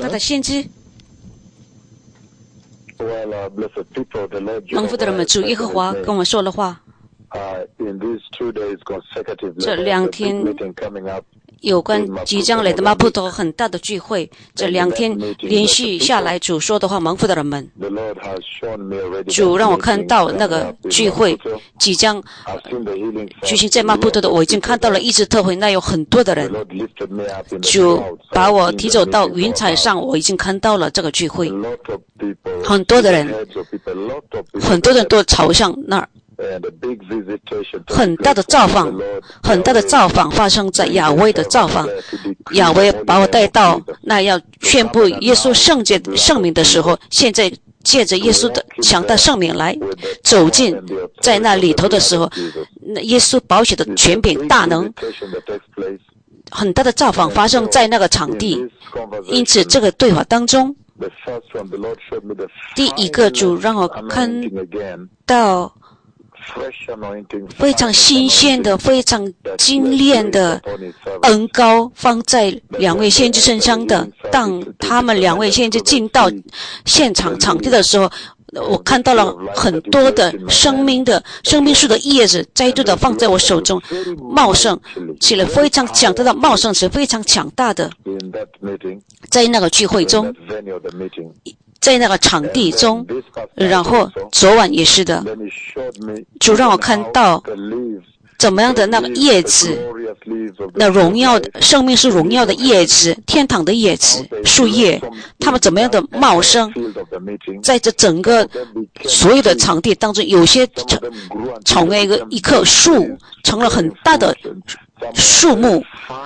他的先知。蒙福的人们，主耶和华跟我们说了话。这2天有关即将来的马普托很大的聚会，这2天连续下来，主说的话，蒙福的人们，主让我看到那个聚会即将举行在马普托的，我已经看到了医治特会，那有很多的人，主把我提走到云彩上，我已经看到了这个聚会，很多的人，很多人都朝向那儿。很大的造访，很大的造访发生在亚威的造访。亚威把我带到那要宣布耶稣圣名的时候，现在借着耶稣的强大圣名来走进在那里头的时候，那耶稣宝血的权柄大能，很大的造访发生在那个场地。因此这个对话当中，第一个主让我看到非常新鲜的、非常精炼的恩膏放在2位先知身上的。当他们2位先知进到现场场地的时候，我看到了很多的生命树的叶子再度的放在我手中，茂盛起来，非常强大的茂盛是非常强大的。在那个聚会中，在那个场地中，然后昨晚也是的，主让我看到怎么样的那个叶子，那荣耀的生命是荣耀的叶子，天堂的叶子树叶，它们怎么样的茂盛，在这整个所有的场地当中，有些从一棵树成了很大的树木，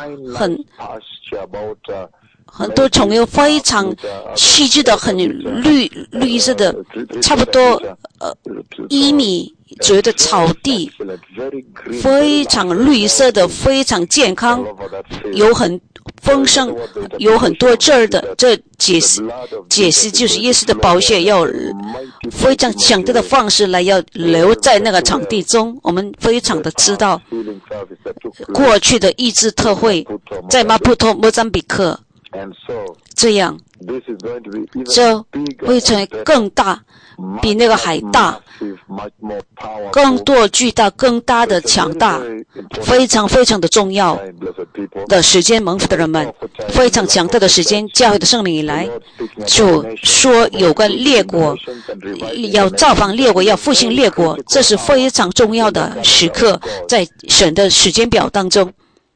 很多虫有非常细致的、很绿色的，差不多1米左右的草地，非常绿色的，非常健康，有很丰盛，有很多汁儿的。这解释就是耶稣的宝血要非常强大的方式来要留在那个场地中。我们非常的知道，过去的医治特会在马普托、莫桑比克。这样，这会成为更大，比那个还大，更多巨大、更大的强大，非常非常的重要的时间。蒙福的人们，非常强大的时间。教会的圣名以来，就说有关列国要造访列国，要复兴列国，这是非常重要的时刻，在神的时间表当中。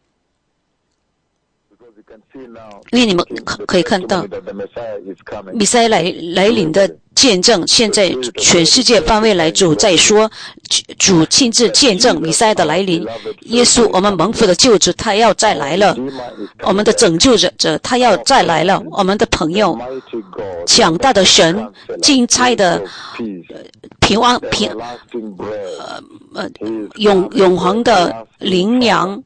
因为你们可以看到弥赛亚来临的见证，现在全世界范围来主在说，主亲自见证弥赛亚的来临。耶稣，我们蒙福的救主，他要再来了，我们的拯救者他要再来了，我们的朋友，强大的神，精彩的永恒的灵粮，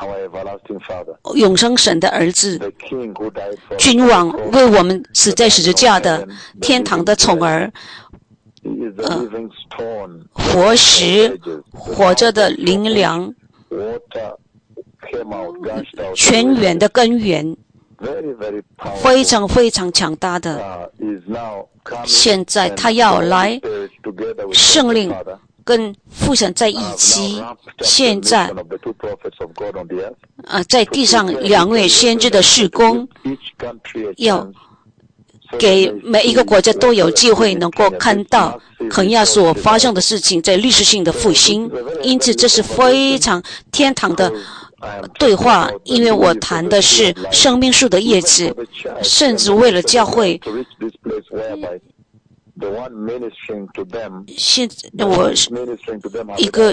永生神的儿子，君王，为我们死在十字架的天堂的宠儿，活石，活着的灵粮，泉源的根源，非常非常强大的。现在他要来，圣灵跟父神在一起。现在在地上2位先知的事工，要给每一个国家都有机会能够看到肯亚所发生的事情，在历史性的复兴。因此这是非常天堂的对话，因为我谈的是生命树的叶子，甚至为了教会，现在我一个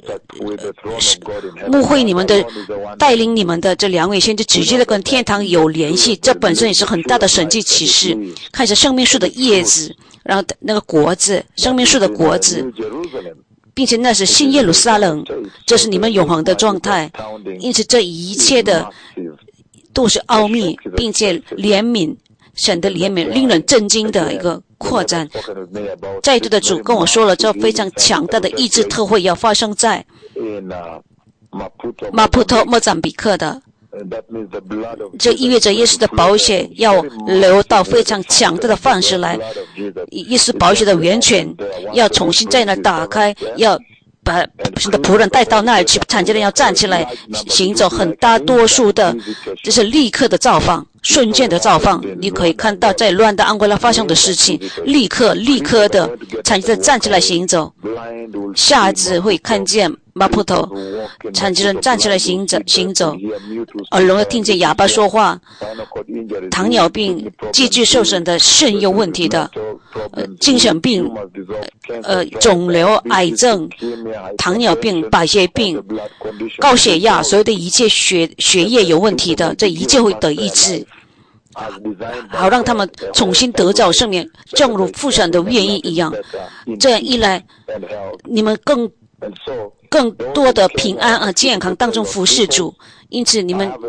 牧会你们的，带领你们的这2位先知直接的跟天堂有联系，这本身也是很大的神迹启示。看着生命树的叶子，然后那个果子，生命树的果子，并且那是新耶路撒冷，这是你们永恒的状态。因此这一切的都是奥秘，并且怜悯，神的怜悯令人震惊的一个扩展。再度的主跟我说了，这非常强大的医治特会要发生在马普托、莫桑比克的这意味着耶稣的宝血要流到非常强大的范式来，耶稣宝血的源泉要重新在那打开，要把神的仆人带到那里去，残疾人要站起来行走，很大多数的这是立刻的造访，瞬间的造访。你可以看到在乱的安圭拉发生的事情，立刻的残疾人站起来行走，瞎子会看见马普头，残疾人站起来行走，耳聋的听见哑巴说话，糖尿病继续受损的肾有问题的，精神病，肿瘤、癌症、糖尿病、白血病、高血压，所有的一切血液有问题的，这一切会得医治，好让他们重新得着生命，正如父神的愿意一样。这样一来，你们更多的平安和健康当中服侍主，因此你们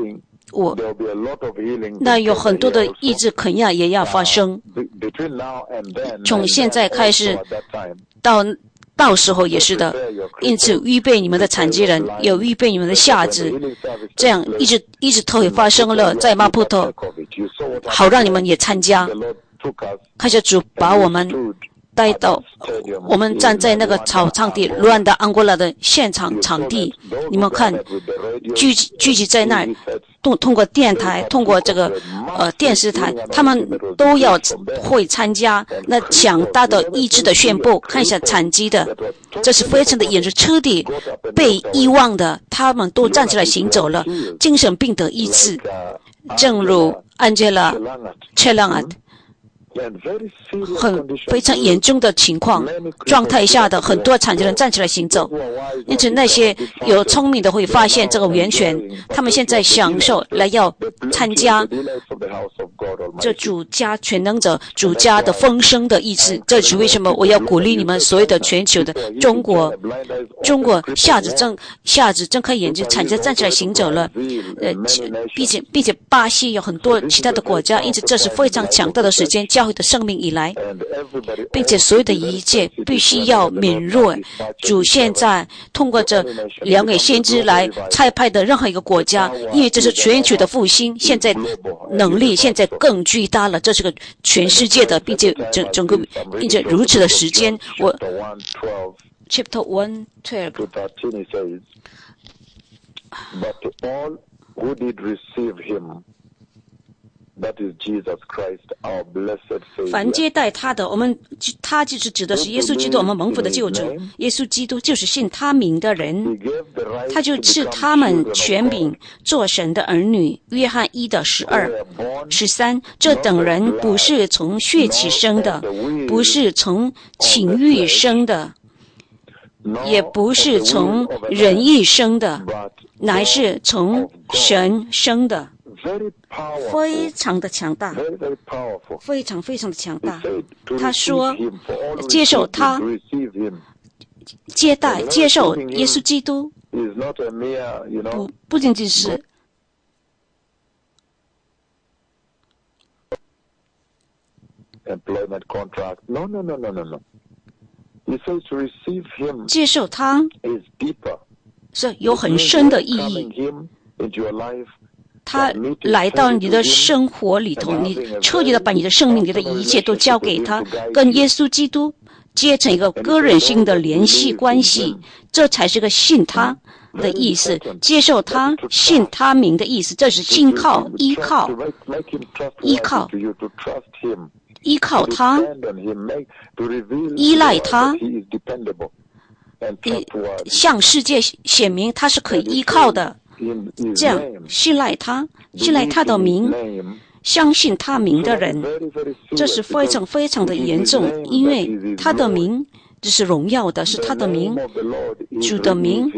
那有很多的医治肯亚也要发生，从现在开始到时候也是的，因此预备你们的残疾人，有预备你们的瞎子，这样一直都会发生了在马普托，好让你们也参加。看下主把我们带到我们站在那个草场地乱的安哥拉的现场场地，你们看聚集在那儿，通过电台，通过这个电视台，他们都要会参加那强大的意志的宣布。看一下残疾的，这是非常的严重，彻底被遗忘的，他们都站起来行走了，精神病的医治，正如安吉拉切朗阿非常严重的情况状态下的很多残疾人站起来行走，因此那些有聪明的会发现这个源泉，他们现在享受来要参加这主家全能者主家的丰盛的意志。这是为什么我要鼓励你们所有的全球的中国瞎子睁开眼睛，残疾人站起来行走了，并且巴西有很多其他的国家，因此这是非常强大的时间，教会的生命以来，并且所有的一切必须要敏锐。主现在通过这2位先知来差派的任何一个国家，因为这是全球的复兴，现在能力现在更巨大了，这是个全世界的，并且整个并且如此的时间。我 Chapter 1:12 But to all who did receive him, that is Jesus Christ, our blessed Savior. 凡接待他的，他就是指的是耶稣基督，我们蒙福的救主。耶稣基督就是信他名的人，他就赐他们权柄做神的儿女。约翰1:12、13，这等人不是从血气生的，不是从情欲生的，也不是从人意生的，乃是从神生的。非常的强大，非常非常的强大。他说接受他，接受耶稣基督，不仅仅是 employment contract. No. He says to receive him 接受他 is deeper. 是有很深的意义。 Him into your life, 他来到你的生活里头，你彻底的把你的生命里的一切都交给他，跟耶稣基督结成一个个人性的联系关系，这才是个信他的意思，接受他，信他名的意思，这是信靠、依靠他，依赖他，向世界显明他是可以依靠的。这样信赖他的名，相信他名的人，这是非常非常的严重，因为他的名这是荣耀的，是他的名，主的名。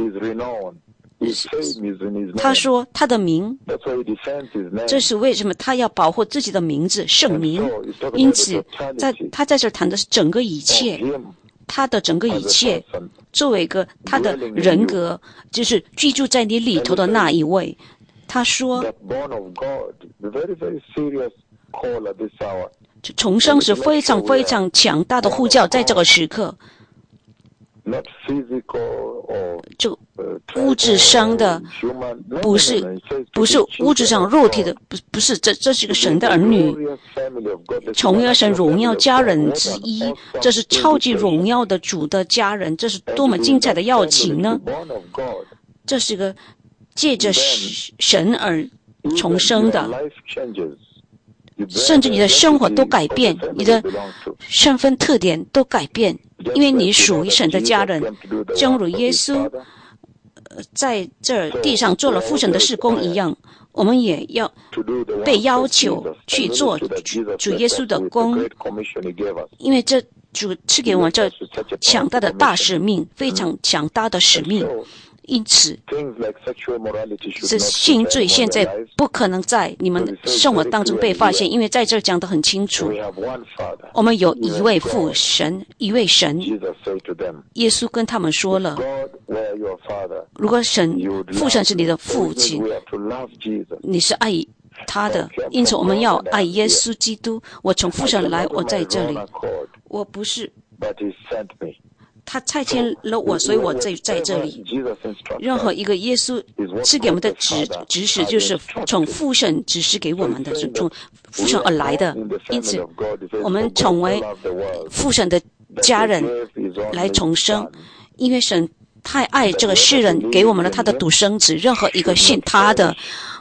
他说他的名，这是为什么他要保护自己的名字圣名。因此他在这谈的是整个一切，他的整个一切作为一个他的人格，就是居住在你里头的那一位。他说重生是非常非常强大的呼叫，在这个时刻这物质上的，不是物质上肉体的，不是，这是一个神的儿女，从一神荣耀家人之一，这是超级荣耀的主的家人，这是多么精彩的邀请呢？这是一个借着神而重生的，甚至你的生活都改变，你的身份特点都改变，因为你属于神的家人。正如耶稣在这地上做了父神的事工一样，我们也要被要求去做主耶稣的工，因为这主赐给我们这强大的大使命，非常强大的使命。因此，这性罪现在不可能在你们生活当中被发现，因为在这儿讲得很清楚，我们有一位父神，一位神。耶稣跟他们说了，如果父神是你的父亲，你是爱他的，因此我们要爱耶稣基督。我从父神来，我在这里，我不是他差遣了我，所以我在这里。任何一个耶稣赐给我们的指示，就是从父神指示给我们的，是从父神而来的。因此，我们成为父神的家人来重生，因为神太爱这个世人，给我们了他的独生子。任何一个信他的，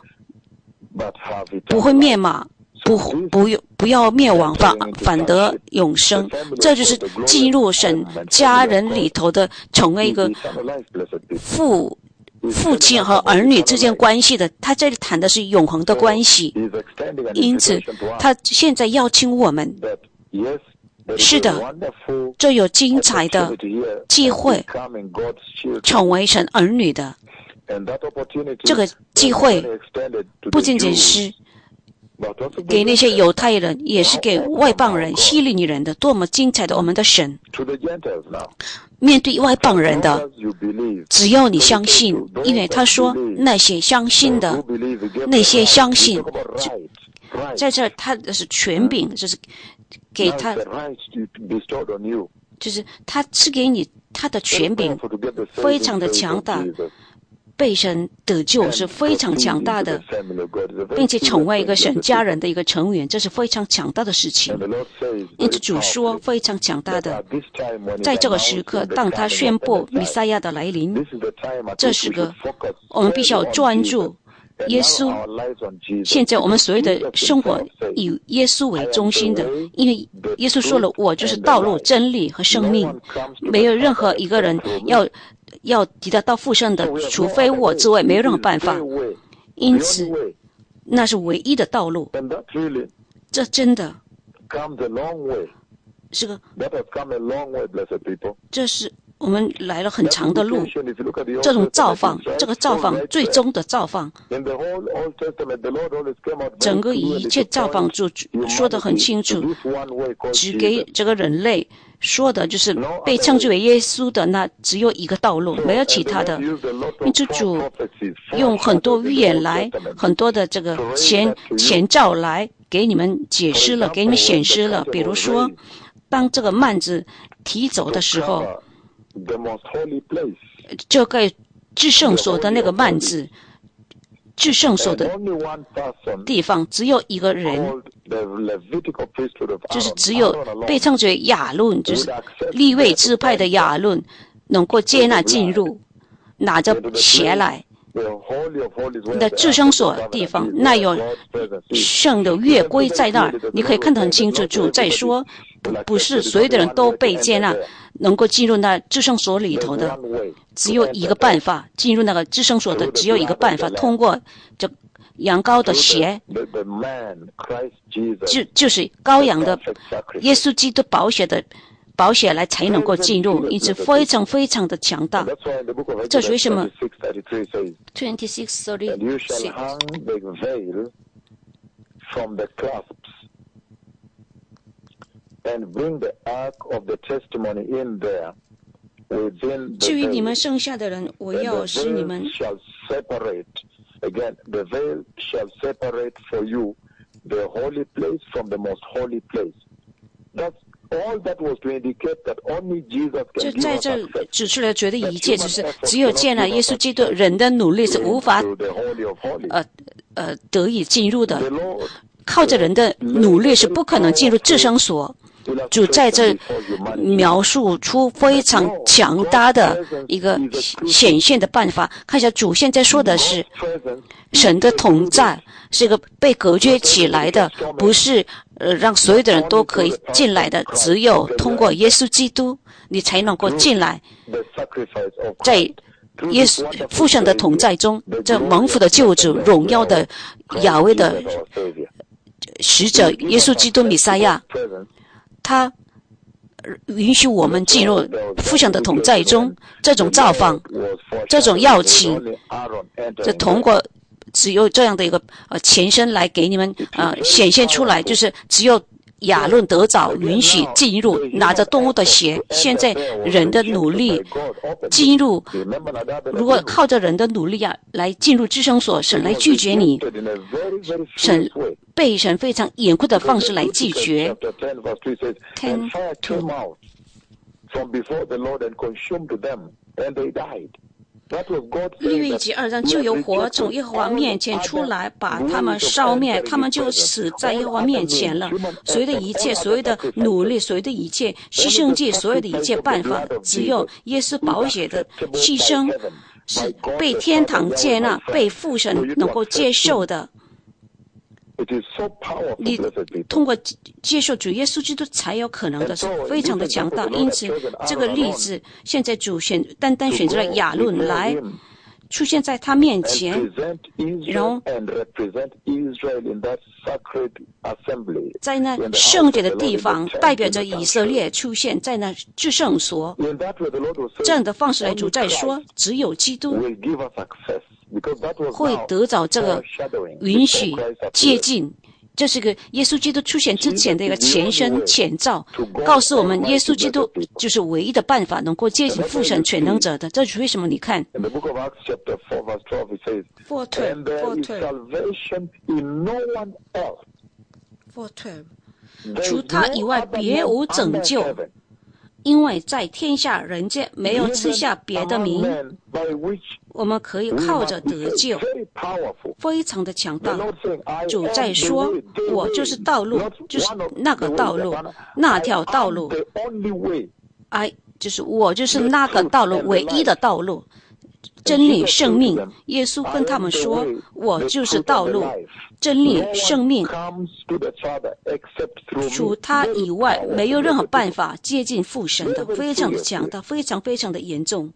不会灭亡。不要灭亡，反得永生。这就是进入神家人里头的，成为一个父亲和儿女之间关系的。他这里谈的是永恒的关系，因此他现在邀请我们，是的，这有精彩的机会成为神儿女的。这个机会不仅仅是给那些犹太人，也是给外邦人、希利尼人的。多么精彩的我们的神！面对外邦人的，只要你相信，因为他说那些相信的，那些相信，在这他的是权柄，就是给他，就是他赐给你他的权柄，非常的强大。被神得救是非常强大的，并且成为一个神家人的一个成员，这是非常强大的事情。因此主说非常强大的，在这个时刻，当他宣布弥赛亚的来临，这是个我们必须要专注耶稣。现在我们所有的生活以耶稣为中心的，因为耶稣说了，我就是道路、真理和生命，没有任何一个人要抵达到父神的，除非我之外，没有任何办法。因此，那是唯一的道路。这真的是个，这是我们来了很长的路。这种造访，这个造访，最终的造访，整个一切造访主说得很清楚，只给这个人类。说的就是被称之为耶稣的，那只有一个道路，没有其他的。因此主用很多预言来，很多的这个前兆来给你们解释了，给你们显示了。比如说，当这个幔子提走的时候，这个至圣所的那个幔子，至圣所的地方只有一个人，就是只有被称之为亚伦，就是利未支派的亚伦，能够接纳进入，拿着鞋来。的至圣所地方，那有圣的约柜在那儿，你可以看得很清楚。主在说，不是所有的人都被接纳，能够进入那至圣所里头的，只有一个办法，进入那个至圣所的只有一个办法，通过这羊羔的血，就是羔羊的耶稣基督宝血来才能够进入，因此非常非常的强大。这是为什么 26:36 至于你们剩下的人，我要使你们 Again, the veil shall separate for you the holy place from the most holy place. That's 就在这指出来觉得一切就是只有见了耶稣基督，人的努力是无法得以进入的，靠着人的努力是不可能进入至圣所。主在这描述出非常强大的一个显现的办法。看一下主现在说的是神的同在是一个被隔绝起来的，不是让所有的人都可以进来的，只有通过耶稣基督你才能够进来。在耶稣父神的同在中，这蒙福的救主，荣耀的亚威的使者耶稣基督弥赛亚，他允许我们进入父神的同在中。这种造访，这种邀请，就通过只有这样的一个前身来给你们显现出来，就是只有亚伦得早允许进入，拿着动物的血。现在人的努力进入，如果靠着人的努力来进入至圣所，神来拒绝你，神被神非常严酷的方式来拒绝。利未记2章，就有火从耶和华面前出来，把他们烧灭，他们就死在耶和华面前了。所有的一切，所有的努力，所有的一切牺牲祭，所有的一切办法，只有耶稣宝血的牺牲是被天堂接纳，被父神能够接受的。你通过接受主耶稣基督才有可能的，是非常的强大。因此这个例子现在主单单选择了亚伦来出现在他面前，然后在那圣洁的地方代表着以色列出现在那至圣所。这样的方式来主在说，只有基督会得着这个允许接近，这是个耶稣基督出现之前的一个前身前兆，告诉我们耶稣基督就是唯一的办法能够接近父神全能者的。这是为什么？你看 4:12 除他以外别无拯救，因为在天下人间没有赐下别的名，我们可以靠着得救，非常的强大。主在说，我就是道路，就是那个道路，那条道路，就是我就是那个道路，唯一的道路，真理生命。耶稣跟他们说，我就是道路，真理生命，除他以外没有任何办法接近父神的，非常的强大，非常非常的严重。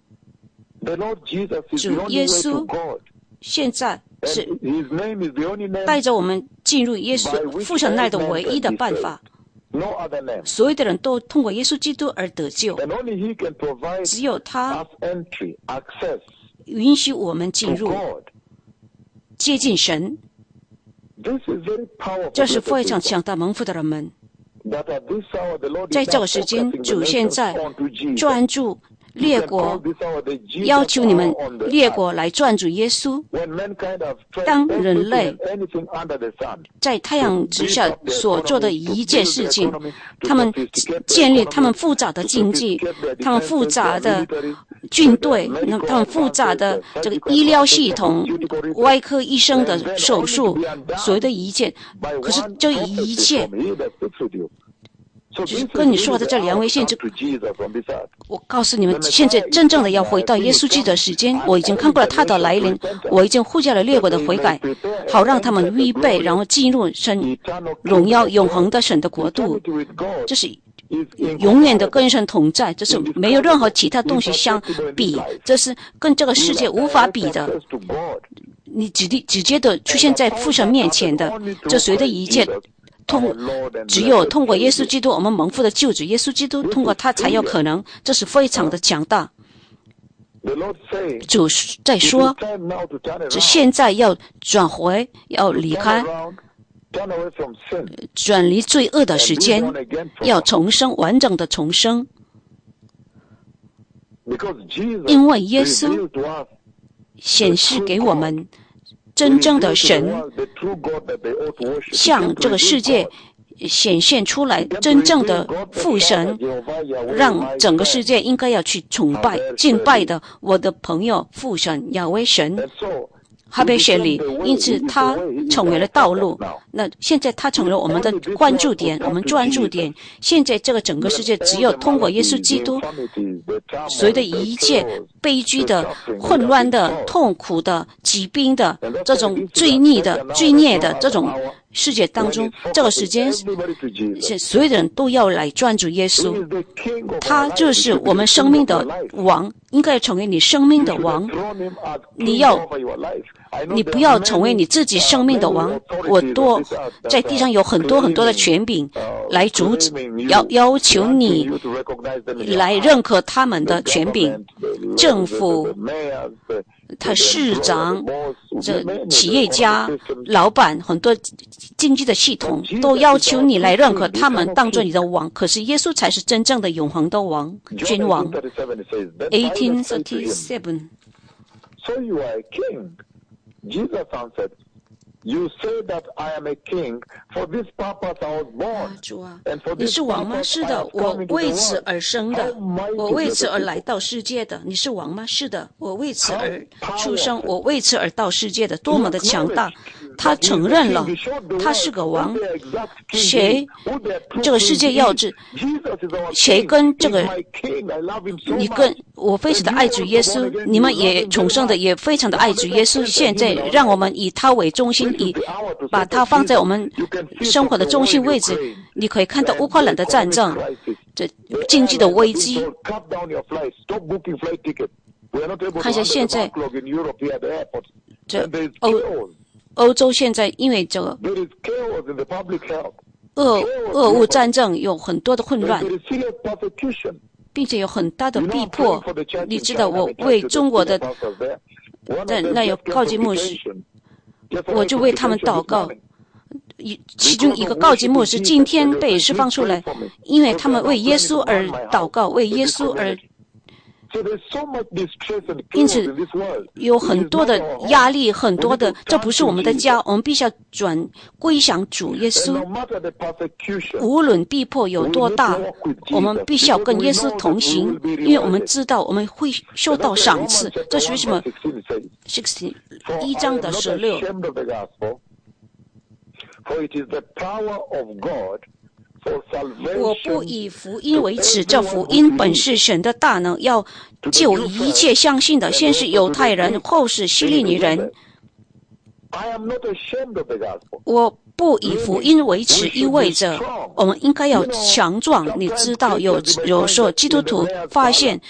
主耶稣现在是带着我们进入耶稣父神那的唯一的办法，所有的人都通过耶稣基督而得救，只有他允许我们进入接近神。这是非常强大蒙福的人们。在这个时间，主现在专注列国，要求你们列国来专注耶稣。当人类在太阳之下所做的一件事情，他们建立他们复杂的经济，他们复杂的军队，他们复杂的这个医疗系统，外科医生的手术，所有的一切，可是这一切就是跟你说的这两位先知，我告诉你们，现在真正的要回到耶稣基督的时间，我已经看过了他的来临，我已经呼叫了列国的悔改，好让他们预备，然后进入神荣耀永恒的神的国度。这是永远的跟神同在，这是没有任何其他东西相比，这是跟这个世界无法比的。你直接的出现在父神面前的，这随着一切只有通过耶稣基督，我们蒙福的救主耶稣基督，通过他才有可能，这是非常的强大。主在说，现在要转回，要离开，转离罪恶的时间，要重生，完整的重生。因为耶稣显示给我们真正的神向这个世界显现出来真正的父神，让整个世界应该要去崇拜敬拜的我的朋友父神亚威神哈贝谢里，因此他成为了道路。那现在他成了我们的关注点，我们专注点。现在这个整个世界只有通过耶稣基督，所有的一切悲剧的、混乱的、痛苦的、疾病的、这种罪孽的这种世界当中，这个时间所有的人都要来专注耶稣，他就是我们生命的王，应该成为你生命的王。你不要成为你自己生命的王。我多在地上有很多很多的权柄来阻止，要求你来认可他们的权柄，政府、他市长、这企业家、老板，很多经济的系统都要求你来认可他们当作你的王。可是耶稣才是真正的永恒的王，君王。1837。 So you are a king. Jesus answered, You say that I am a king. For this purpose I was born. 主啊，你是王吗？是的，我为此而生的，我为此而来到世界的。你是王吗？是的，我为此而出生，我为此而到世界的。多么的强大！他承认了，他是个王。谁？这个世界要知谁跟这个？你跟我非常的爱主耶稣，你们也崇尚的也非常的爱主耶稣。现在让我们以他为中心，把他放在我们生活的中心位置。你可以看到乌克兰的战争，这经济的危机。看一下现在，这欧洲现在因为这个俄乌战争有很多的混乱，并且有很大的逼迫。你知道，我为中国的那有高级牧师，我就为他们祷告。其中一个高级牧师今天被释放出来，因为他们为耶稣而祷告，为耶稣而。因此有很多的压力，很多的，这不是我们的家，我们必须要归向主耶稣。无论逼迫有多大，我们必须要跟耶稣同行，因为我们知道我们会受到赏赐。这是为什么1章的16。我不以福音为耻，这福音本是神的大能，要救一切相信的，先是犹太人，后是希利尼人。我不以福音为耻，意味着我们应该要强壮。你知道，有时候基督徒发现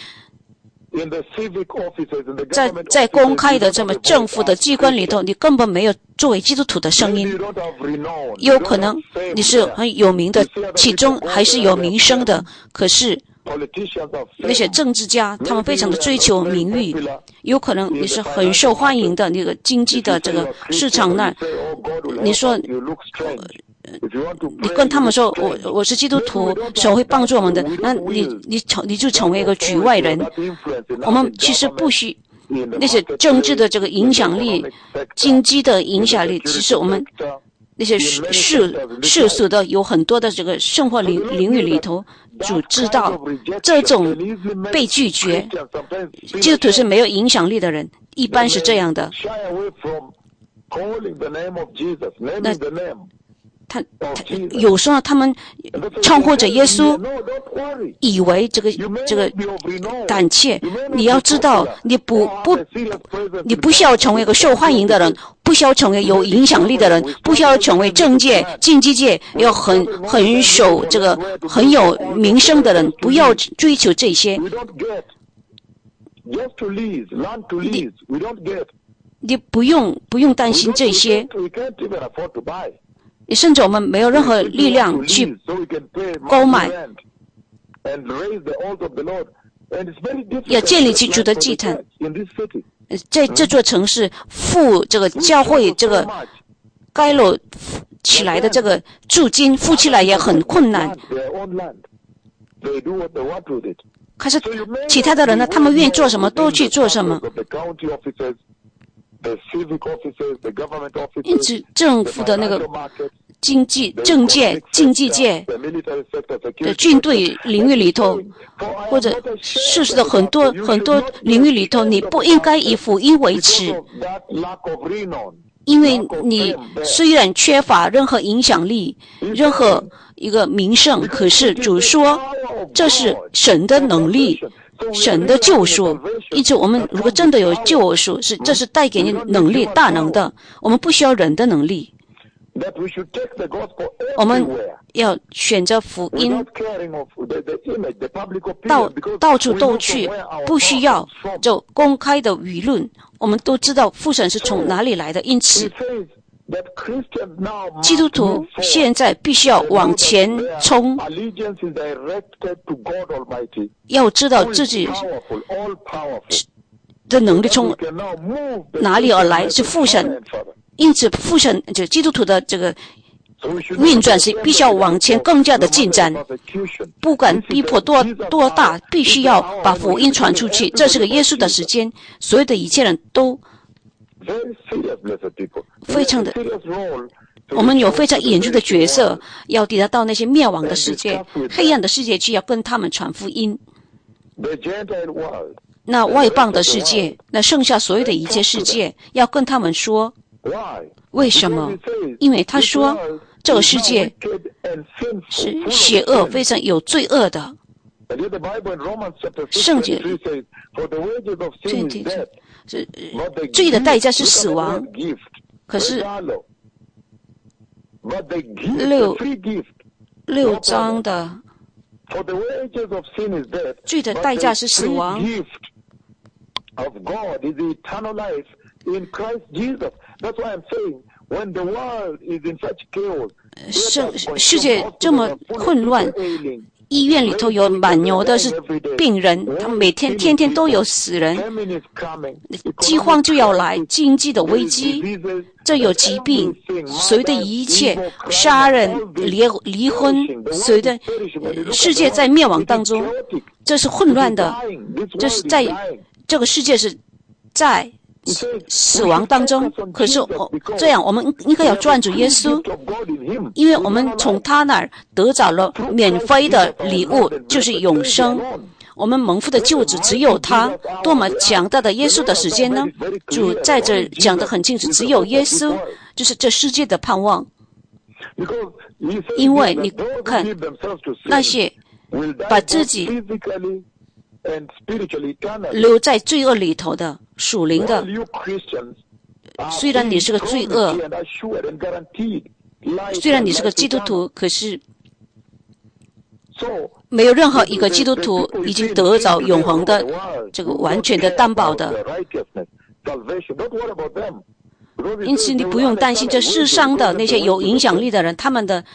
在公开的这么政府的机关里头，你根本没有作为基督徒的声音。有可能你是很有名的，其中还是有名声的，可是那些政治家他们非常的追求名誉。有可能你是很受欢迎的那个经济的这个市场那儿，你说你跟他们说我是基督徒，神会帮助我们的，那你就成为一个局外人。我们其实不需那些政治的这个影响力、经济的影响力，其实我们那些世俗的有很多的这个生活领域里头，主知道这种被拒绝，基督徒是没有影响力的人，一般是这样的。那他有时候他们称呼着耶稣，以为这个胆怯。你要知道，你不需要成为一个受欢迎的人，不需要成为有影响力的人，不需要成为政界、经济界要很守这个很有名声的人，不要追求这些。你不用担心这些。甚至我们没有任何力量去购买，要建立起主的祭坛。在这座城市付这个教会这个盖楼起来的这个租金付起来也很困难。可是其他的人呢，他们愿意做什么都去做什么。 因此政府的那个经济、政界、经济界的军队领域里头，或者世俗的很多领域里头，你不应该以福音为耻，因为你虽然缺乏任何影响力、任何一个名声，可是主说这是神的能力。神的救赎，因此我们如果真的有救赎，这是带给你能力、大能的。我们不需要人的能力，我们要选择福音，到处都去，不需要就公开的舆论。我们都知道父神是从哪里来的，因此基督徒现在必须要往前冲，要知道自己的能力从哪里而来，是父神。因此父神就基督徒的这个运转是必须要往前更加的进展，不管逼迫多大，必须要把福音传出去。这是个耶稣的时间，所有的一切人都非常的，我们有非常严峻的角色，要抵达到那些灭亡的世界、黑暗的世界去，要跟他们传福音。那外邦的世界，那剩下所有的一切世界，要跟他们说，为什么？因为他说这个世界是邪恶、非常有罪恶的。圣经是罪的代价是死亡，可是六章的罪的代价是死亡。世界这么混乱，医院里头有满牛的是病人，他们每天天都有死人，饥荒就要来，经济的危机，这有疾病，随着一切杀人、离婚，随着世界在灭亡当中，这是混乱的，这是在这个世界是在死亡当中。可是这样我们应该要专注耶稣，因为我们从他那儿得着了免费的礼物，就是永生。我们蒙福的救主只有他，多么强大的耶稣的时间呢？主在这讲得很清楚，只有耶稣就是这世界的盼望。因为你看那些把自己留在罪恶里头的属灵的，虽然你是个罪恶，虽然你是个基督徒，可是没有任何一个基督徒已经得着永恒的这个完全的担保的。因此你不用担心这世上的那些有影响力的人，他们的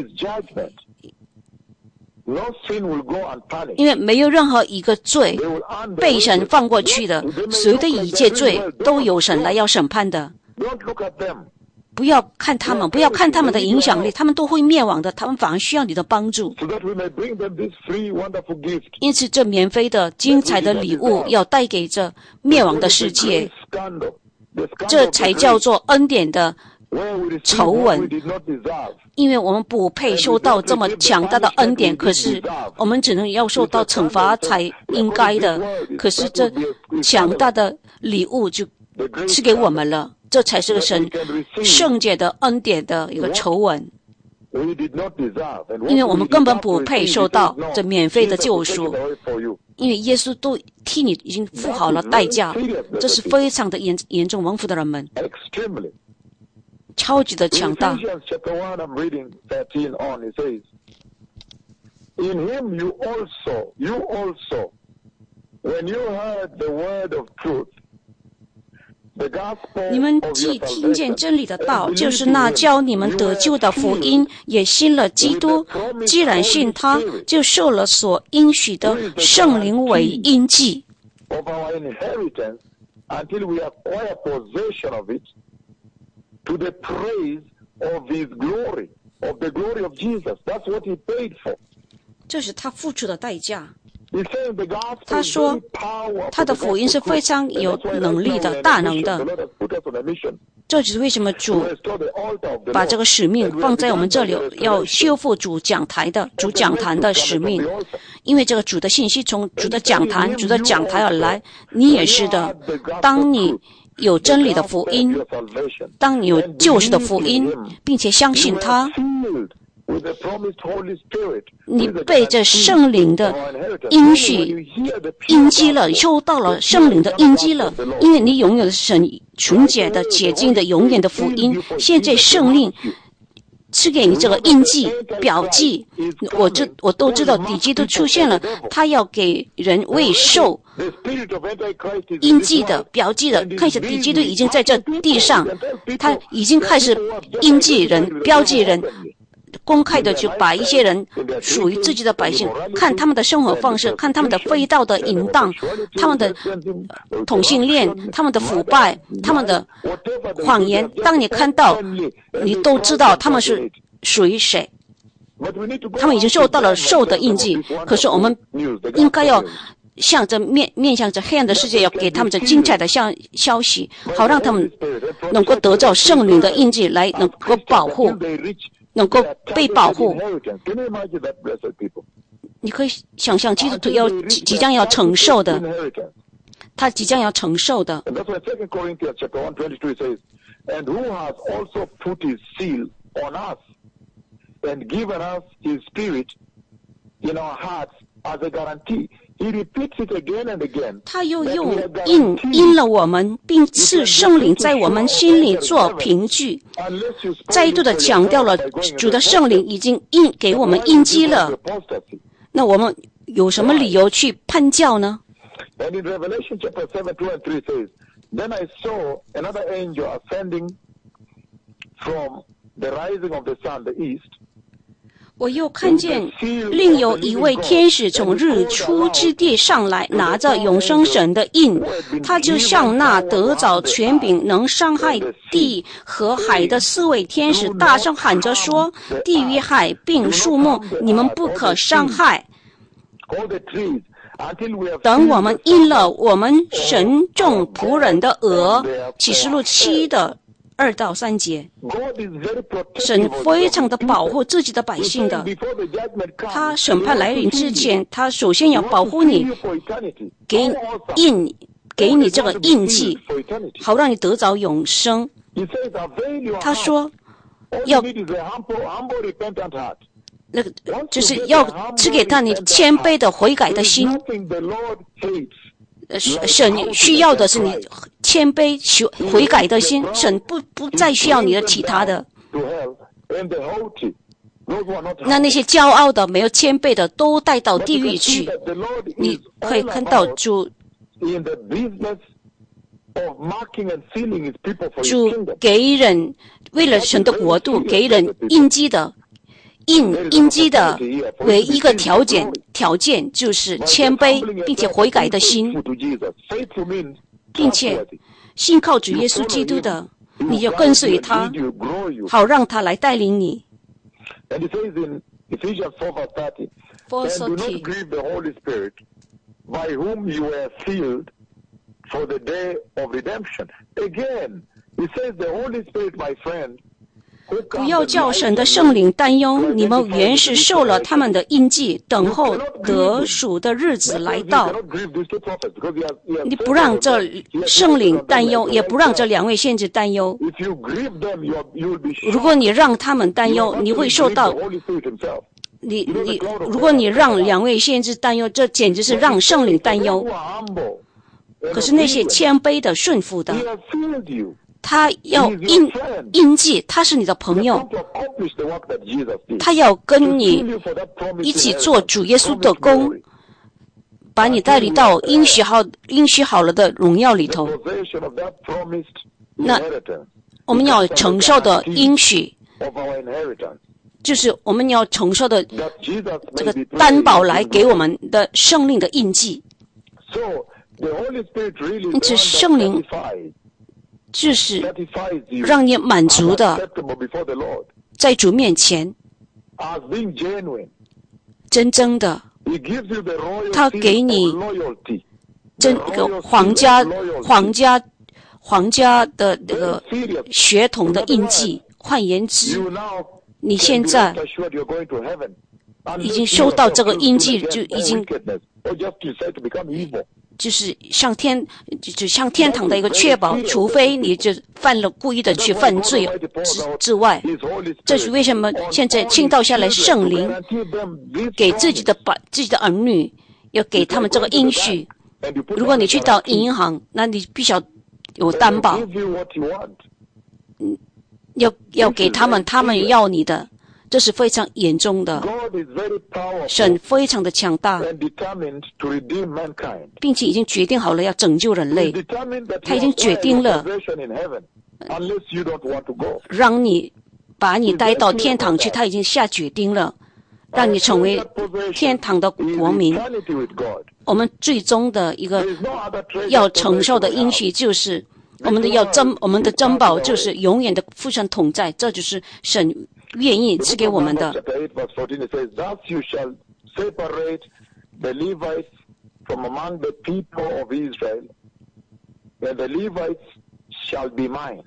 因为没有任何一个罪被神放过去的，所有的一切罪都有神来要审判的。不要看他们，不要看他们的影响力，他们都会灭亡的，他们反而需要你的帮助。因此这免费的精彩的礼物要带给这灭亡的世界，这才叫做恩典的丑闻。因为我们不配受到这么强大的恩典，可是我们只能要受到惩罚才应该的。可是这强大的礼物就赐给我们了，这才是个神圣洁的恩典的一个丑闻。因为我们根本不配受到这免费的救赎，因为耶稣都替你已经付好了代价，这是非常的严重蒙福的人们，超级的强大。 In him you also, when you heard the word of truth, 你们既听见真理的道，就是那教你们得救的福音，也信了基督。既然信他，就受了所应许的圣灵为印记。 of our inheritance until we acquire possession of it to the praise of his glory, of the glory of Jesus. That's what he paid for. 这是他付出的代价。 他说他的福音是非常有能力的、大能的。这就是为什么主把这个使命放在我们这里，要修复主讲坛的使命。因为这个主的信息从主的讲坛而来，你也是的。当你有真理的福音，当你有救赎的福音，并且相信他，你被这圣灵的应许印记了，收到了圣灵的印记了，因为你拥有的是神纯洁的、洁净的、永远的福音。现在圣灵赐给你这个印记、表记，我都知道底基都出现了，他要给人为受印记的、表记的，看一下底基都已经在这地上，他已经开始印记人、标记人。公开的就把一些人属于自己的百姓，看他们的生活方式，看他们的非道的淫荡，他们的同性恋，他们的腐败，他们的谎言。当你看到，你都知道他们是属于谁。他们已经受到了兽的印记，可是我们应该要向着面向着黑暗的世界，要给他们这精彩的消息，好让他们能够得到圣灵的印记，来能够保护。能够被保护。你可以想象基督徒即将要承受的，他即将要承受的。他又用印了我们，并赐圣灵在我们心里做凭据，再度的强调了主的圣灵已经给我们印记了。那我们有什么理由去叛教呢？ And in Revelation chapter 7, 2 and 3 says, Then I saw another angel ascending from the rising of the sun, the east. 我又看见另有一位天使从日出之地上来，拿着永生神的印，他就向那得着权柄能伤害地和海的4位天使大声喊着说：地与海并树木，你们不可伤害。等我们印了我们神众仆人的额，启示录7的2到3节，神非常的保护自己的百姓的。他审判来临之前，他首先要保护你，给你这个印记，好让你得着永生。他说要那个就是要赐给他你谦卑的悔改的心。神需要的是你谦卑悔改的心，神不再需要你的其他的。那些骄傲的、没有谦卑的，都带到地狱去。你可以看到主给人为了神的国度给人印记的。印记的唯一个条件就是谦卑并且悔改的心，并且信靠主耶稣基督的，你就跟随他，好让他来带领你。不要叫神的圣灵担忧，你们原是受了他们的印记，等候得赎的日子来到。你不让这圣灵担忧，也不让这2位先知担忧。如果你让他们担忧，你会受到如果你让2位先知担忧，这简直是让圣灵担忧。可是那些谦卑的、顺服的，他要印记，他是你的朋友，他要跟你一起做主耶稣的工，把你带领到应许好了的荣耀里头。那我们要承受的应许，就是我们要承受的这个担保来给我们的圣灵的印记。因此圣灵就是让你满足的，在主面前真正的他给你这个皇家的那个血统的印记。换言之，你现在已经收到这个印记，就已经就是向天堂的一个确保，除非你就犯了故意的去犯罪之外，这是为什么现在倾倒下来圣灵给自己的儿女，要给他们这个应许。如果你去到银行，那你必须要有担保，要给他们要你的。这是非常严重的，神非常的强大，并且已经决定好了要拯救人类。他已经决定了让你把你带到天堂去，他已经下决定了让你成为天堂的国民。我们最终的一个要承受的应许就是我们的珍宝就是永远的父神同在，这就是神愿意赐给我们的。 Thus you shall separate the Levites from among the people of Israel, and the Levites shall be mine.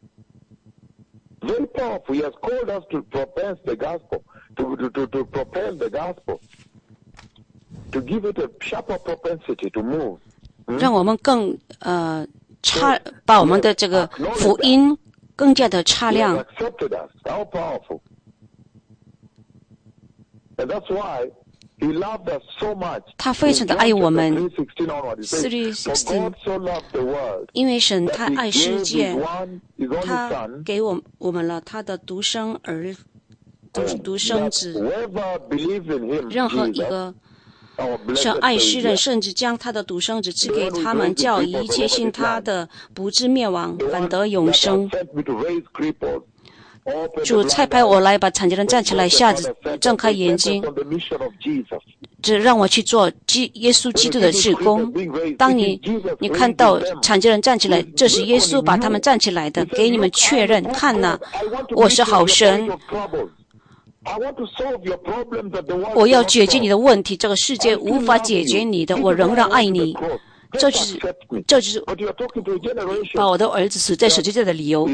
Very powerful. He has called us to propel the gospel, to propel the gospel, to give it a sharper propensity to move. 让我们更把我们的这个福音更加的擦亮。他非常的爱我们。3:16，因为神太爱世界，他给我们了他的独生子。任何一个神爱世人，甚至将他的独生子赐给他们，叫一切信他的不至灭亡，反得永生。主差派我来把残疾人站起来，瞎子睁开眼睛，这让我去做耶稣基督的事工。当你看到残疾人站起来，这是耶稣把他们站起来的，给你们确认。看哪，我是好神，我要解决你的问题，这个世界无法解决你的，我仍然爱你。这就是把我的儿子死在十字架的理由。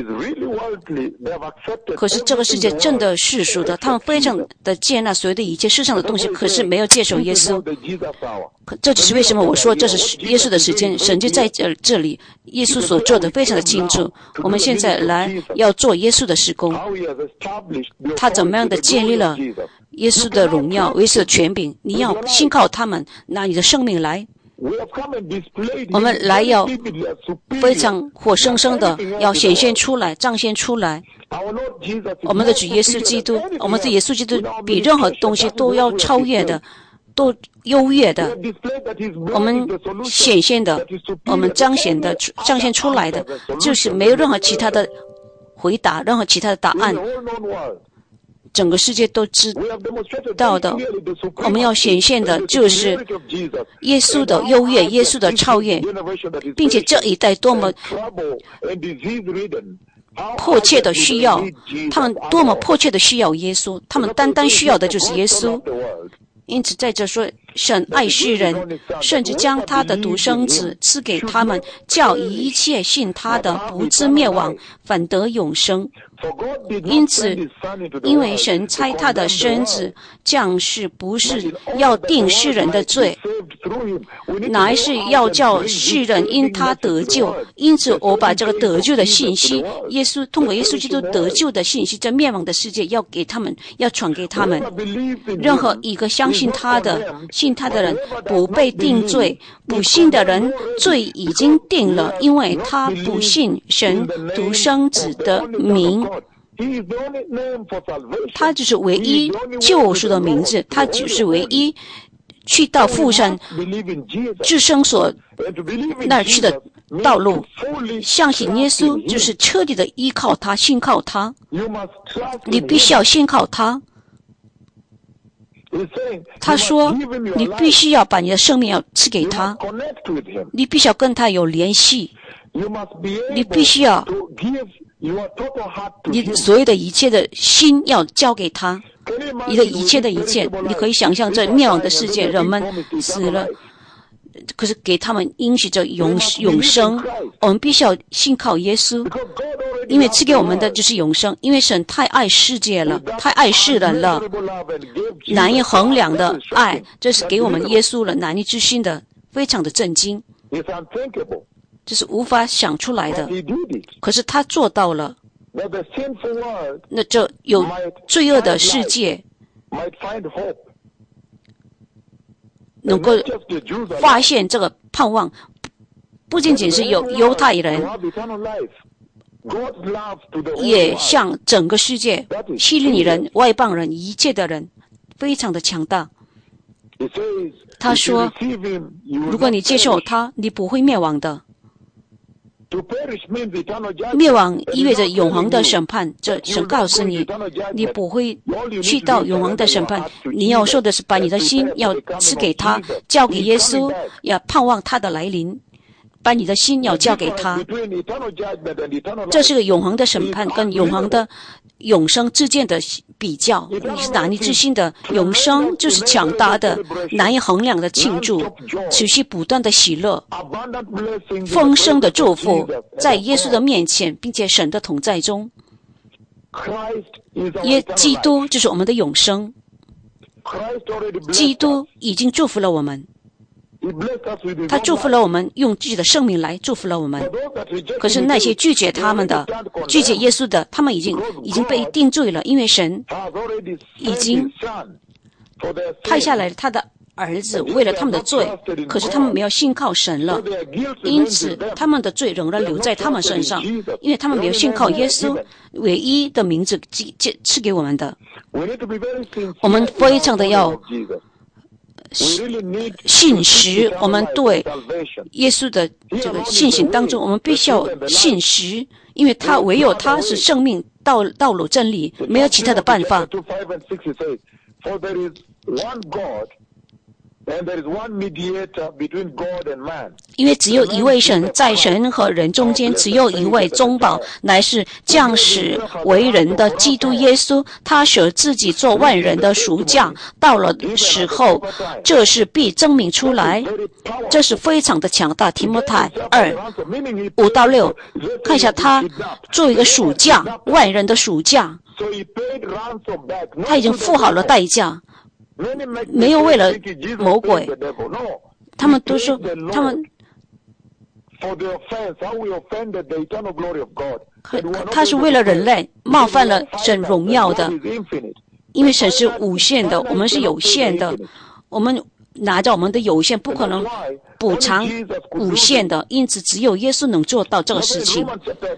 可是这个世界真的世俗的，他们非常的接纳所有的一切世上的东西，可是没有接受耶稣。这就是为什么我说这是耶稣的时间，神就在这里，耶稣所做的非常的清楚。我们现在来要做耶稣的事工，他怎么样的建立了耶稣的荣耀，耶稣的权柄，你要信靠他们，拿你的生命来。我们来要非常活生生的要显现出来，彰显出来。我们的主耶稣基督，我们的耶稣基督比任何东西都要超越的，都优越的。我们显现的，我们彰显出来的，就是没有任何其他的回答，任何其他的答案。整个世界都知道的，我们要显现的就是耶稣的优越，耶稣的超越，并且这一代多么迫切的需要，他们多么迫切的需要耶稣，他们单单需要的就是耶稣。因此在这说，神爱世人，甚至将他的独生子赐给他们，叫一切信他的不至灭亡，反得永生。因此，因为神差他的生子降世，不是要定世人的罪，乃是要叫世人因他得救。因此，我把这个得救的信息，通过耶稣基督得救的信息，在灭亡的世界要给他们，要传给他们。任何一个相信他的人不被定罪，不信的人罪已经定了，因为他不信神独生子的名。他就是唯一救赎的名字，他就是唯一去到父神至圣所那儿去的道路。相信耶稣就是彻底的依靠他，信靠他。你必须要信靠他。他说你必须要把你的生命要赐给他，你必须要跟他有联系，你必须要你所有的一切的心要交给他。 你的一切的一切，你可以想象这灭亡的世界，人们死了，可是给他们应许着永生。我们必须要信靠耶稣，因为赐给我们的就是永生。因为神太爱世界了，太爱世人了，难以衡量的爱，这是给我们耶稣了，难以置信的，非常的震惊，这是无法想出来的。可是他做到了，那这有罪恶的世界能够发现这个盼望，不仅仅是有犹太人，也向整个世界希利尼人、外邦人、一切的人，非常的强大。他说，如果你接受他，你不会灭亡的。灭亡意味着永恒的审判，这神告诉你，你不会去到永恒的审判。你要说的是，把你的心要赐给他，交给耶稣，要盼望他的来临，把你的心要交给他。这是个永恒的审判跟永恒的永生之间的比较，你是难以置信的。永生就是强大的、难以衡量的庆祝，持续不断的喜乐，丰盛的祝福，在耶稣的面前，并且神的同在中。基督就是我们的永生，基督已经祝福了我们，他祝福了我们，用自己的生命来祝福了我们。可是那些拒绝他们的、拒绝耶稣的，他们已经被定罪了，因为神已经派下来他的儿子为了他们的罪，可是他们没有信靠神了，因此他们的罪仍然留在他们身上，因为他们没有信靠耶稣唯一的名字赐给我们的。我们非常的要信实，我们对耶稣的这个信心当中，我们必须要信实，因为他唯有他是生命道路真理，没有其他的办法。因为只有一位神，在神和人中间只有一位中保，乃是降世为人的基督耶稣。他舍自己做万人的赎价，到了时候，这是必证明出来。这是非常的强大。提摩太2:5-6，看一下他做一个赎价，万人的赎价，他已经付好了代价。没有为了魔鬼，他们都说他是为了人类冒犯了神荣耀的，因为神是无限的，我们是有限的，我们拿着我们的有限不可能补偿无限的，因此只有耶稣能做到这个事情。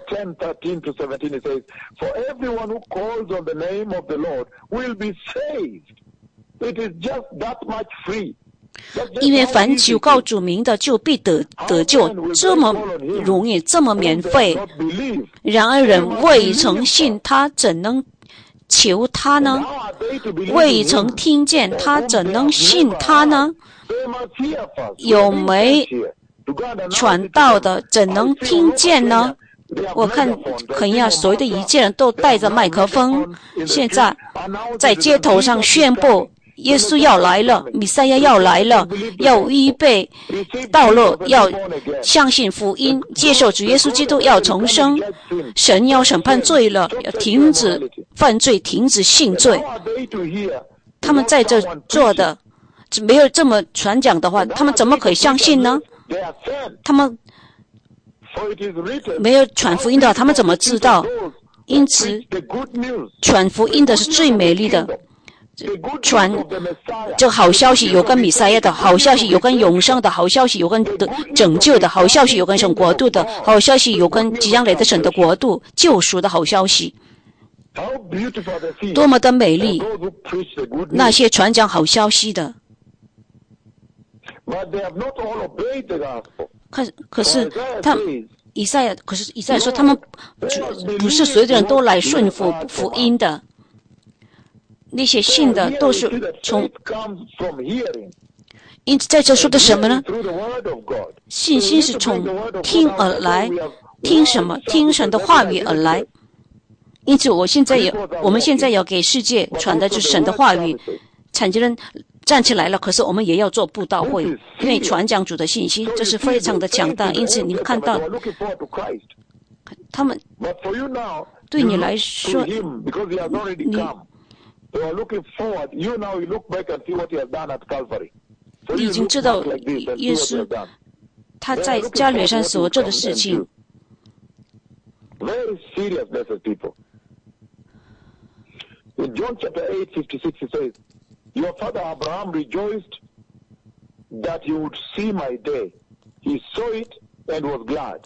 因为凡求告主名的，就必得救，这么容易，这么免费。然而人未曾信他，怎能求他呢？未曾听见他，怎能信他呢？有没传道的，怎能听见呢？我看肯亚所有的一切人都带着麦克风，现在在街头上宣布耶稣要来了，弥赛亚要来了，要预备道路，要相信福音，接受主耶稣基督，要重生，神要审判罪了，要停止犯罪，停止性罪。他们在这做的没有这么传讲的话，他们怎么可以相信呢？他们没有传福音的话，他们怎么知道？因此传福音的是最美丽的，传这个好消息，有关弥赛亚的好消息，有关永生的好消息，有关拯救的好消息，有关神国度的好消息，有关即将来的神的国度救赎的好消息。多么的美丽，那些传讲好消息的，可是以赛亚说他们不是所有的人都来顺服福音的，那些信的都是从，因此在这说的什么呢？信心是从听而来，听什么？听神的话语而来。 因此我们现在要给世界传的就是神的话语。残疾人站起来了，可是我们也要做布道会，因为传讲主的信息，这是非常的强大。因此你们看到他们对你来说，你已经知道耶稣他在加略山所做的事情。 Very serious, blessed people. In John chapter 8:56, it says, "Your father Abraham rejoiced that he would see my day. He saw it and was glad."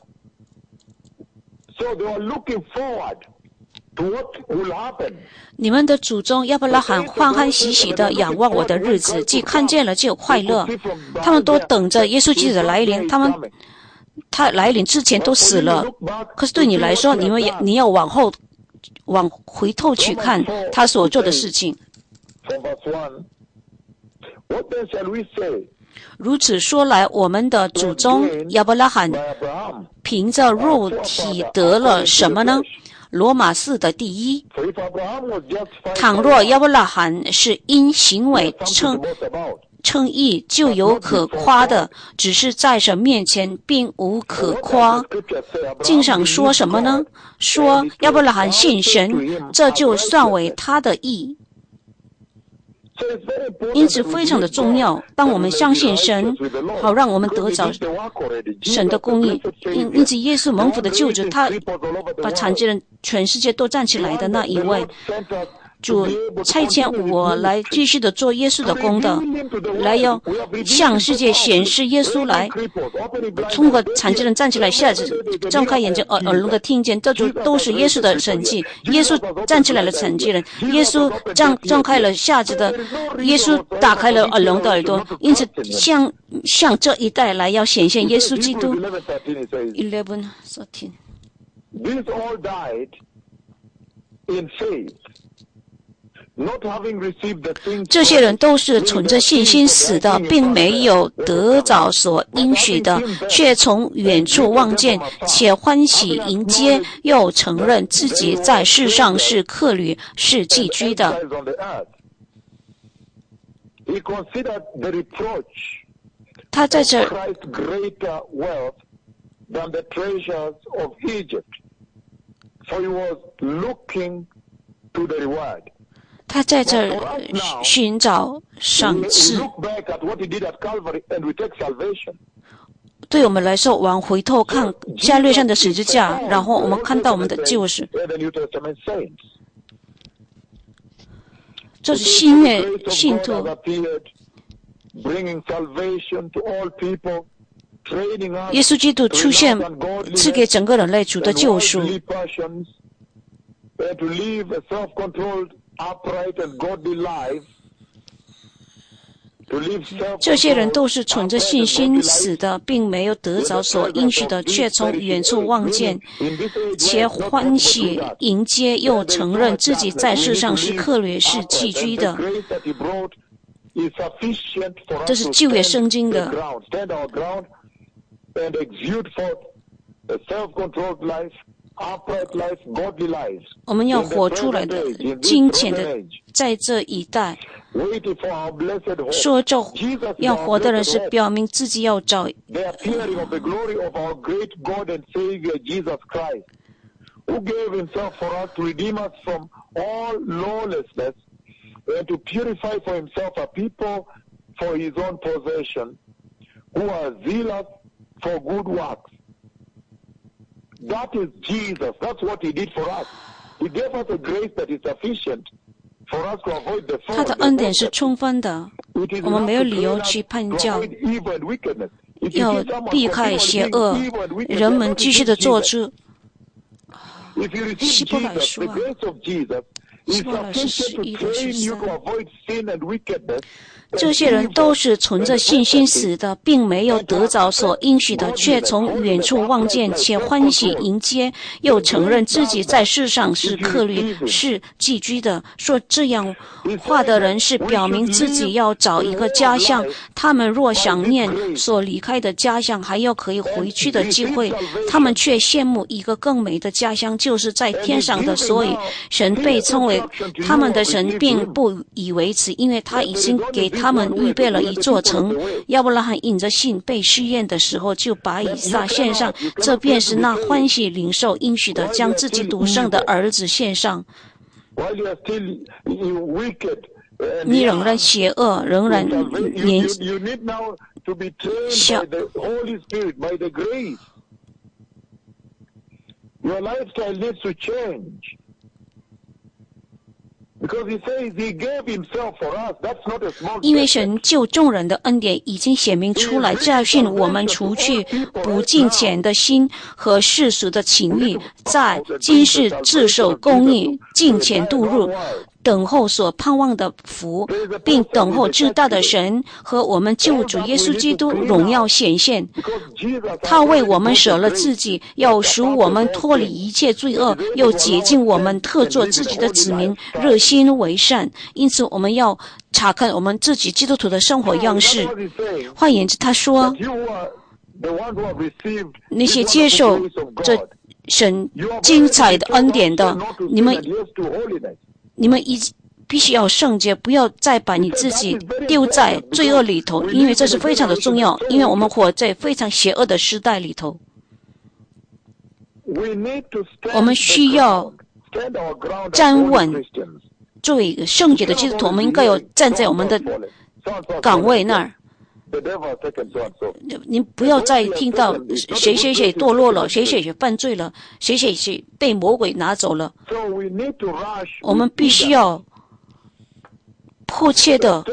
So they were looking forward to what will happen. 你们的祖宗亚伯拉罕欢欢喜喜地仰望我的日子，既看见了就快乐。他们都等着耶稣基督的来临，他来临之前都死了。可是对你来说，你要往回头去看他所做的事情。如此说来，我们的祖宗亚伯拉罕凭着肉体得了什么呢？罗马4的第1。倘若亚伯拉罕是因行为称义，就有可夸的，只是在神面前并无可夸。经上说什么呢？说亚伯拉罕信神，这就算为他的义。因此非常的重要，当我们相信神，好让我们得着神的公义。因此耶稣蒙福的救主，他把残疾人全世界都站起来的那一位。主差遣我来继续的做耶稣的工的，来要向世界显示耶稣来。通过残疾人站起来，下子张开眼睛，耳聋的听见，这都是耶稣的神迹。耶稣站起来了残疾人，耶稣张开了下子的，耶稣打开了耳聋的耳朵。因此向这一代来要显现耶稣基督。11:13。 These all died in faith. 这些人都是存着信心死的，并没有得着所应许的，却从远处望见，且欢喜迎接，又承认自己在世上是客旅，是寄居的。他在这他在这儿寻找赏赐。对我们来说，往回头看加略山的十字架，然后我们看到我们的救赎。这是新约信徒。耶稣基督出现，赐给整个人类主的救赎。这些人都是存着信心死的，并没有得着所应许的，却从远处望见，且欢喜迎接，又承认自己在世上是客旅，是寄居的。这是旧约圣经的。我们要活出来的金钱的，在这一代说这要活的人是表明自己要找 That is Jesus. That's what he did for us. He gave us a grace that is sufficient for us to avoid the fall. 他的恩典是充分的，我们没有理由去叛教，要避开邪恶，人们继续的做出希伯来书 is 希伯来是 sufficient 11 to 到 train you 13 to avoid sin and wickedness. 这些人都是存着信心死的，并没有得着所应许的，却从远处望见，且欢喜迎接，又承认自己在世上是客旅，是寄居的。说这样话的人是表明自己要找一个家乡，他们若想念所离开的家乡，还有可以回去的机会，他们却羡慕一个更美的家乡，就是在天上的。所以神被称为他们的神，并不以为耻，因为他已经给他们预备了一座城。亚伯拉罕引着信被试验的时候，就把以撒献上，这便是那欢喜领受应许的，将自己独生的儿子献上。你仍然邪恶，仍然年小。 Your lifestyle needs to change. Because he says he gave himself for us. That's not a small thing. 因为神救众人的恩典已经显明出来，教训我们除去不敬虔的心和世俗的情欲，在今世自守公义，敬虔度日，等候所盼望的福，并等候至大的神和我们救主耶稣基督荣耀显现。他为我们舍了自己，要赎我们脱离一切罪恶，又洁净我们，特作自己的子民，热心为善。因此我们要查看我们自己基督徒的生活样式。换言之，他说那些接受这神精彩的恩典的，你们必须要圣洁，不要再把你自己丢在罪恶里头，因为这是非常的重要，因为我们活在非常邪恶的时代里头。我们需要站稳，作为一个圣洁的基督徒，我们应该有站在我们的岗位那儿。您不要再听到谁谁谁堕落了，谁谁谁犯罪了，谁谁谁被魔鬼拿走了。我们必须要迫切的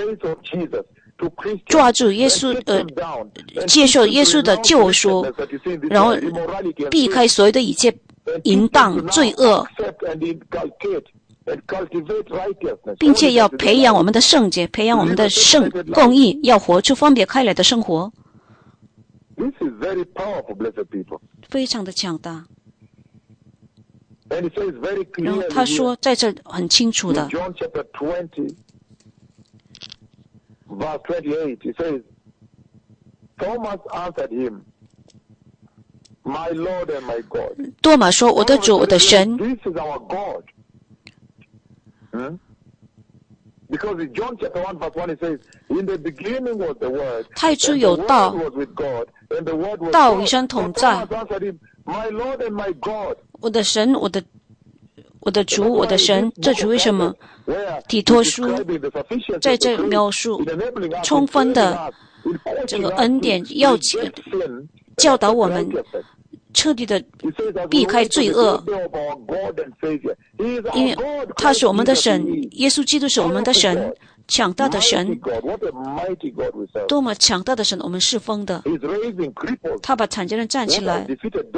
抓住耶稣，接受耶稣的救赎，然后避开所有的一切淫荡罪恶，并且要培养我们的圣洁，培养我们的公义，要活出分别开来的生活。非常的强大。然后他说在这很清楚的 Verse 28, he says, Thomas answered him, My Lord and my God. 多马说：“我的主，我的神。” This is our God. Because in John chapter 1 verse 1 it says, In the beginning was the Word, 太初 and 有 the 道， Word was with God, and the Word was 道 God. 与神 So 同在。 Thomas answered him, My Lord and my God. 我的神，我的主，我的神。这是为什么？提托书在这描述充分的这个恩典，要教导我们彻底的避开罪恶，因为他是我们的神，耶稣基督是我们的神，强大的神，多么强大的神，我们侍奉的。他把残疾人站起来，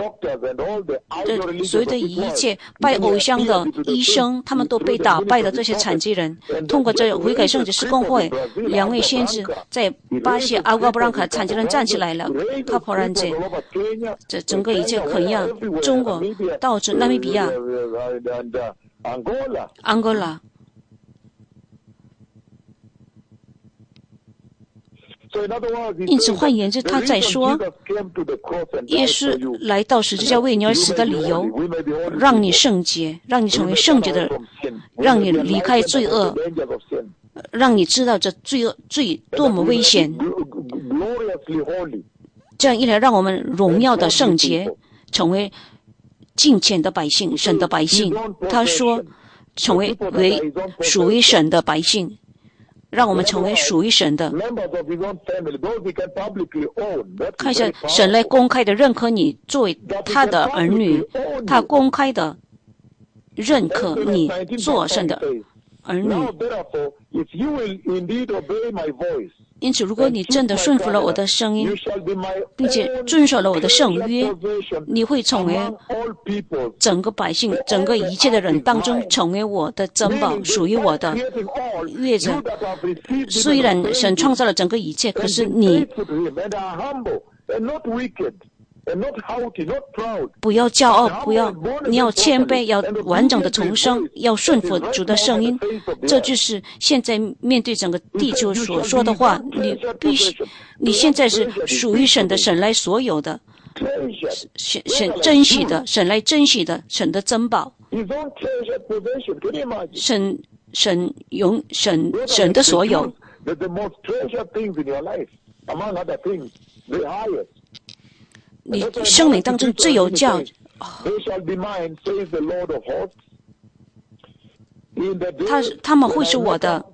所有的一切拜偶像的医生，他们都被打败的这些残疾人，通过这悔改圣洁施工会，2位先知在巴西阿瓜布朗卡残疾人站起来了，卡普兰杰，这整个一切肯亚、中国到至纳米比亚、安哥拉。因此换言之，他在说耶稣来到十字架为你而死的理由，让你圣洁，让你成为圣洁的，让你离开罪恶，让你知道这罪恶多么危险。这样一来，让我们荣耀的圣洁，成为敬虔的百姓，神的百姓。他说成为属于神的百姓，让我们成为属于神的。看一下，神来公开的认可你作为他的儿女，他公开的认可你做神的儿女。 因此，如果你真的顺服了我的声音，并且遵守了我的圣约，你会成为整个百姓、整个一切的人当中成为我的珍宝，属于我的。约着，虽然神创造了整个一切，可是你不要骄傲，你要谦卑，要完整的重生，要顺服主的声音。这就是现在面对整个地球所说的话。你现在是属于神的，神来所有的，神珍惜的，神来珍惜的，神的珍宝，神的所有。你生命当中最有价值，他们会是我的，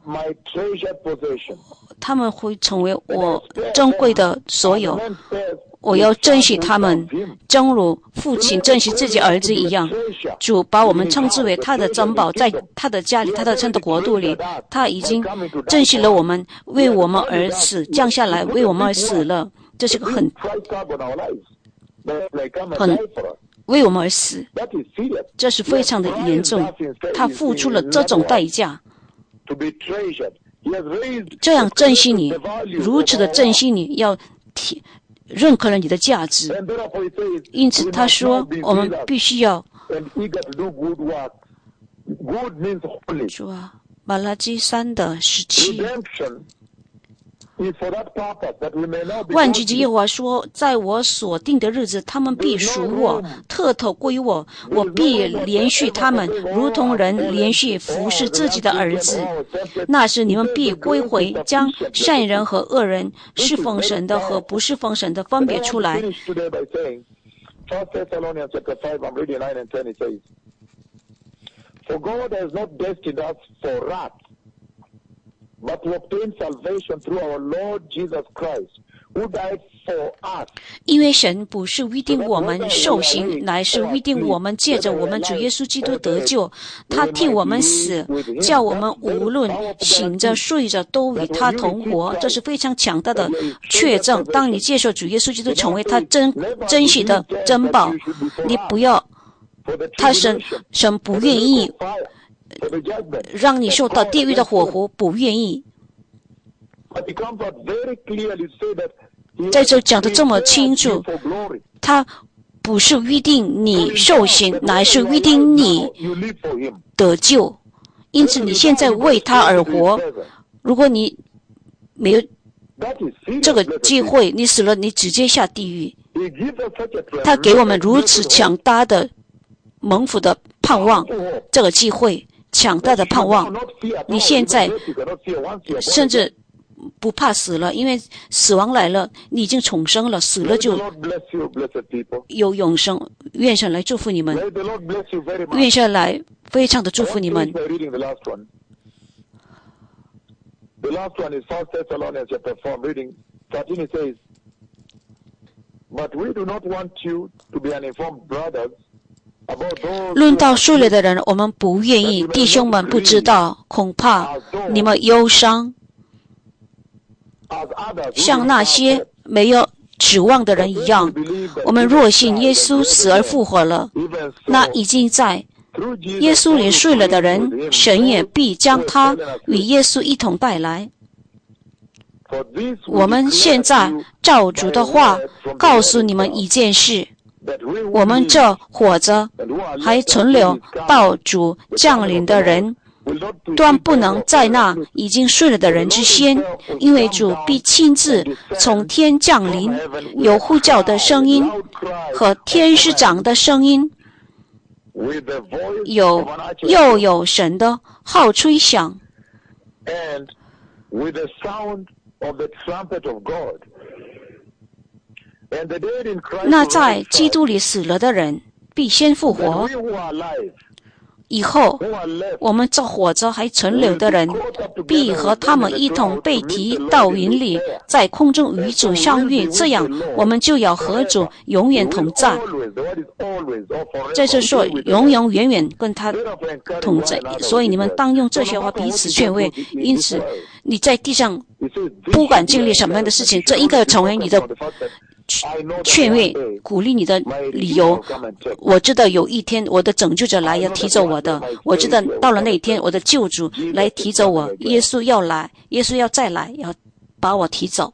他们会成为我珍贵的所有。我要珍惜他们，正如父亲珍惜自己儿子一样。主把我们称之为他的珍宝，在他的家里，他的神的国度里，他已经珍惜了我们，为我们而死，降下来为我们而死了。这是个很为我们而死，这是非常的严重。他付出了这种代价，这样珍惜你，如此的珍惜你，要认可了你的价值。因此他说我们必须要说马拉基3的17，万军之耶和华说，在我所定的日子，他们必属我，特头归我，我必连续他们，如同人连续服侍自己的儿子。那时你们必归回，将善人和恶人，侍奉神的和不侍奉神的分别出来。For God has not destined us for wrath, but to obtain salvation through our Lord Jesus Christ, who died for us. 因为神不是预定我们受刑，乃是预定我们借着我们主耶稣基督得救。他替我们死，叫我们无论醒着睡着都与他同活。这是非常强大的确证。当你接受主耶稣基督成为他珍惜的珍宝，你不要。神不愿意让你受到地狱的火湖，不愿意。在这讲得这么清楚，他不是预定你受刑，乃是预定你得救。因此你现在为他而活。如果你没有这个机会，你死了，你直接下地狱。他给我们如此强大的蒙福的盼望，这个机会，强大的盼望。你现在甚至不怕死了，因为死亡来了，你已经重生了，死了就有永生。愿神来祝福你们，愿神来非常的祝福你们。The last one is 1 Thessalonians chapter 4, reading 13, it says, But we do not want you to be uninformed, brothers, 论到数列的人，我们不愿意弟兄们不知道，恐怕你们忧伤，像那些没有指望的人一样。我们若信耶稣死而复活了，那已经在耶稣里睡了的人，神也必将他与耶稣一同带来。我们现在照主的话告诉你们一件事，我们这活着还存留到主降临的人，断不能在那已经睡了的人之先，因为主必亲自从天降临，有呼叫的声音和天使长的声音，又有神的号吹响，那在基督里死了的人必先复活，以后我们这活着还存留的人必和他们一同被提到云里，在空中与主相遇，这样我们就要和主永远同在。在这说永永远远跟他同在，所以你们当用这些话彼此劝慰。因此你在地上不管经历什么样的事情，这应该成为你的劝慰、鼓励你的理由。我知道有一天我的拯救者来要提走我的，我知道到了那一天我的救主来提走我，耶稣要来，耶稣要再来，要把我提走。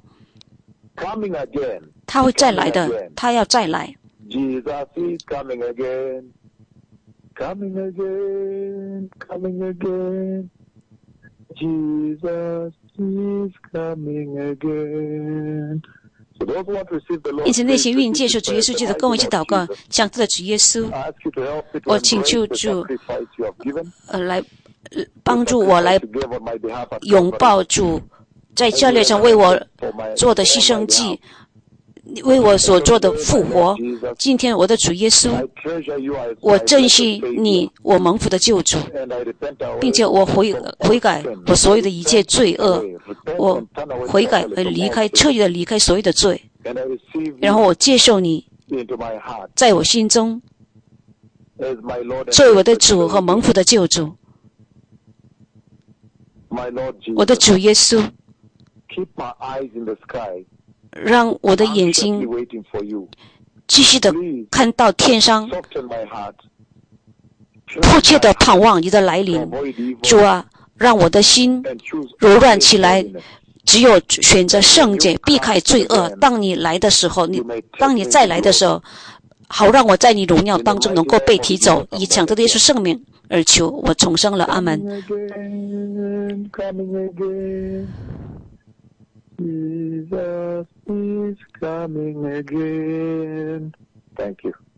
他会再来的，他要再来。 Jesus is coming again, coming again, coming again. Jesus is coming again. 因此，那些愿意接受主耶稣基督的，跟我一起祷告，想到的主耶稣，我请求主，来帮助我，来拥抱主，在教练上为我做的牺牲祭，为我所做的复活。今天我的主耶稣，我珍惜你，我蒙福的救主，并且我悔改我所有的一切罪恶，我悔改离开，彻底的离开所有的罪，然后我接受你在我心中作为我的主和蒙福的救主。我的主耶稣，让我的眼睛继续的看到天上，迫切的盼望你的来临。主啊，让我的心柔软起来，只有选择圣洁，避开罪恶。当你来的时候，当你再来的时候，好让我在你荣耀当中能够被提走，以抢得的耶稣圣名而求，我重生了，阿门。Jesus is coming again. Thank you.